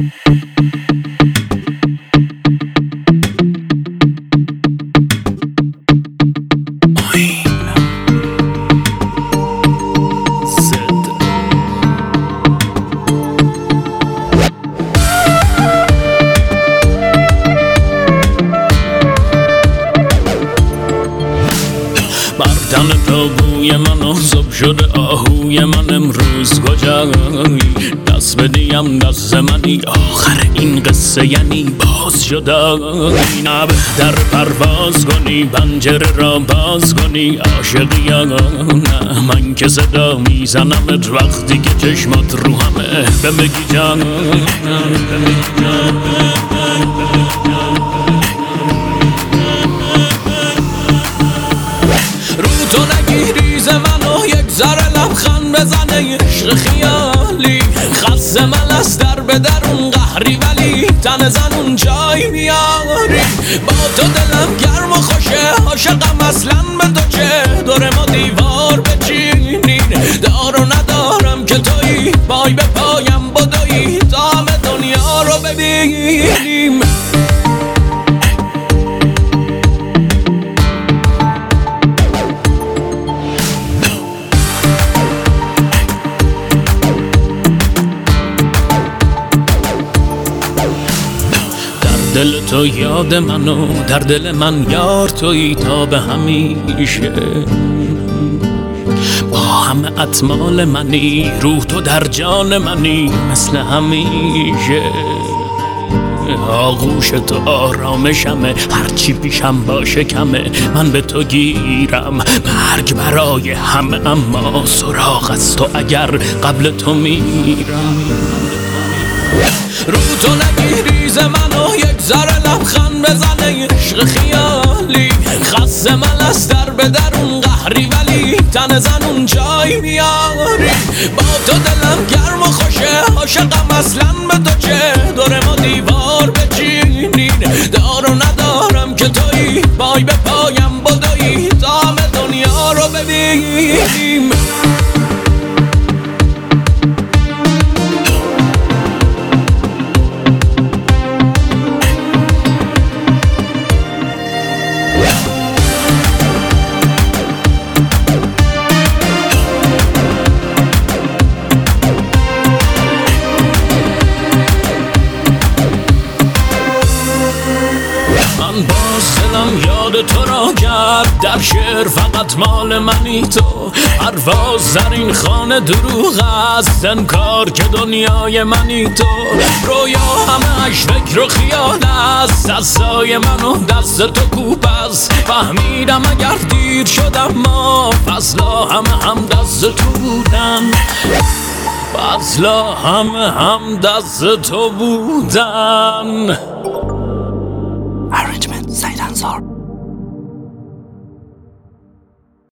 بردن تابوی من آزاب شده آهوی من امروز کجایی دست بدیم دست منی آخر این قصه یعنی باز شده نه بهتر پرواز کنی پنجره را باز کنی عاشقی یا نه من که صدا میزنمت وقتی که چشمات رو همه بگی جان رو تو نگیری ز منو یک ذره لبخند بزنه عشق خیالی خسته ملس در به درون قهری ولی تن زنون جای میاری با تو دلم گرم و خوشه عاشقم اصلا به تو چه دور ما دیوار بچینین دار و ندارم که تویی پای به پایم بدویی تا همه دنیا رو ببینیم دل تو یاد منو در دل من یار تویی تا به همیشه با همه اطمال منی روح تو در جان منی مثل همیشه آغوش تو آرامشمه هرچی پیشم باشه کمه من به تو گیرم مرگ برای همه اما سراغ از تو اگر قبل تو میرم رو تو نگیری ز منو یک ذره لبخند بزنه عشق خیالی خسته ملس در به درون قهری ولی تن زنون جای میاری با تو دلم گرم و خوشه عاشقم اصلا به تو چه دور ما دیوار بچینین دار و ندارم که تویی پای به پایم بدویی تا همه دنیا رو ببینیم من باز دلم یاد تو را کرد در شعر فقط مال منی تو پرواز در این خانه دروغ است انکار که دنیای منی تو رویا همه اش فکر و خیال است دستای من و دست تو کوب است فهمیدم اگر دیر شدم ما فصلا همه هم دست تو بودن فصلا همه هم دست تو بودن Arrangement Said Ansar